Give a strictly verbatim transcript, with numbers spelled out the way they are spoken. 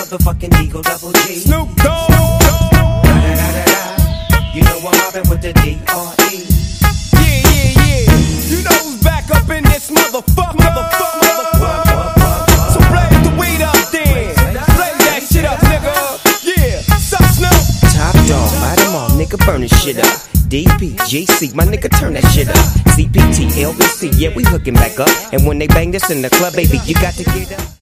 motherfucking Eagle Double G. Snoop Dogg. You know I'm mobbing with the D R E. Yeah, yeah, yeah. You know who's back up in this motherfucker. Motherfucker, motherfucker. So blaze the weed up then. Blaze that shit up, nigga. Yeah, suck Snoop. Top dog, bite them all, nigga, burn this shit up. D P G C, my nigga, turn that shit up. C P T, L B C, yeah, we hooking back up. And when they bang this in the club, baby, you got to get up.